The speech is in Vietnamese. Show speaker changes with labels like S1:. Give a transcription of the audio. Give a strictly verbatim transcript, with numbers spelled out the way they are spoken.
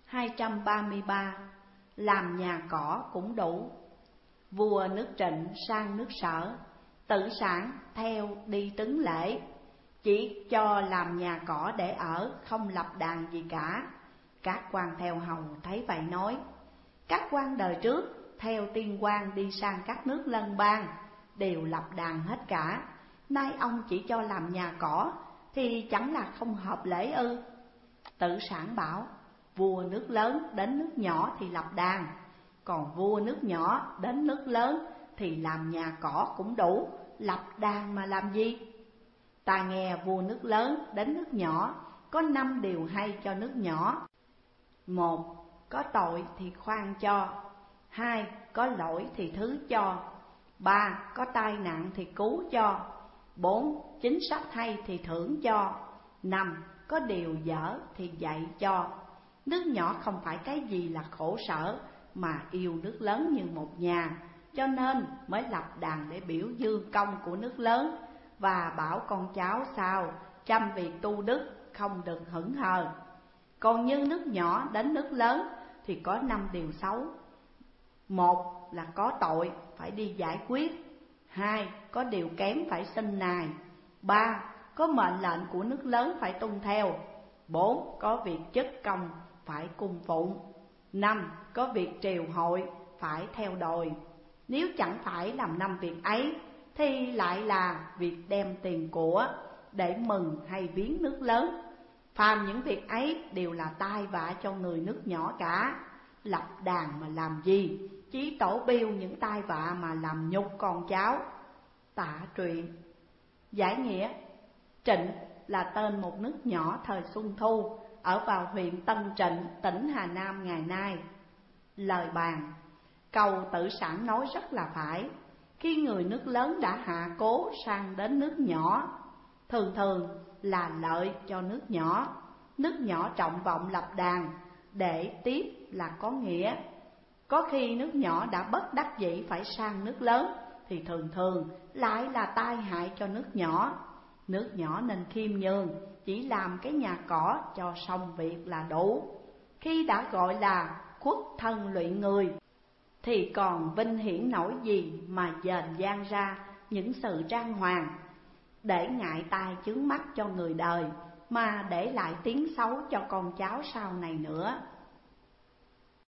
S1: hai trăm ba mươi ba. Làm nhà cỏ cũng đủ. Vua nước Trịnh sang nước Sở, Tử Sản theo đi tứng lễ, chỉ cho làm nhà cỏ để ở, không lập đàn gì cả. Các quan theo hầu thấy vậy nói: các quan đời trước theo tiên quan đi sang các nước lân bang đều lập đàn hết cả, nay ông chỉ cho làm nhà cỏ thì chẳng là không hợp lễ ư? Tử Sản bảo: vua nước lớn đến nước nhỏ thì lập đàn, còn vua nước nhỏ đến nước lớn thì làm nhà cỏ cũng đủ, lập đàn mà làm gì? Ta nghe vua nước lớn đến nước nhỏ có năm điều hay cho nước nhỏ. Một, có tội thì khoan cho. Hai, có lỗi thì thứ cho. Ba, có tai nạn thì cứu cho. Bốn, chính sách hay thì thưởng cho. Năm, có điều dở thì dạy cho. Nước nhỏ không phải cái gì là khổ sở, mà yêu nước lớn như một nhà, cho nên mới lập đàn để biểu dương công của nước lớn, và bảo con cháu sau chăm việc tu đức, không được hững hờ. Còn như nước nhỏ đến nước lớn thì có năm điều xấu. Một là có tội phải đi giải quyết. Hai, có điều kém phải xin nài. Ba, có mệnh lệnh của nước lớn phải tuân theo. Bốn, có việc chức công phải cung phụng. Năm, có việc triều hội phải theo đòi. Nếu chẳng phải làm năm việc ấy thì lại là việc đem tiền của để mừng hay viếng nước lớn. Phàm những việc ấy đều là tai vạ cho người nước nhỏ cả. Lập đàn mà làm gì, chí tổ biêu những tai vạ mà làm nhục con cháu. Tạ truyện. Giải nghĩa: Trịnh là tên một nước nhỏ thời Xuân Thu ở vào huyện Tân Trịnh, tỉnh Hà Nam ngày nay. Lời bàn: câu Tử Sản nói rất là phải. Khi người nước lớn đã hạ cố sang đến nước nhỏ, thường thường là lợi cho nước nhỏ. Nước nhỏ trọng vọng lập đàn để tiếp là có nghĩa. Có khi nước nhỏ đã bất đắc dĩ phải sang nước lớn thì thường thường lại là tai hại cho nước nhỏ. Nước nhỏ nên khiêm nhường, chỉ làm cái nhà cỏ cho xong việc là đủ. Khi đã gọi là khuất thân luyện người thì còn vinh hiển nổi gì mà dền dang ra những sự trang hoàng, để ngại tai chướng mắt cho người đời, mà để lại tiếng xấu cho con cháu sau này nữa.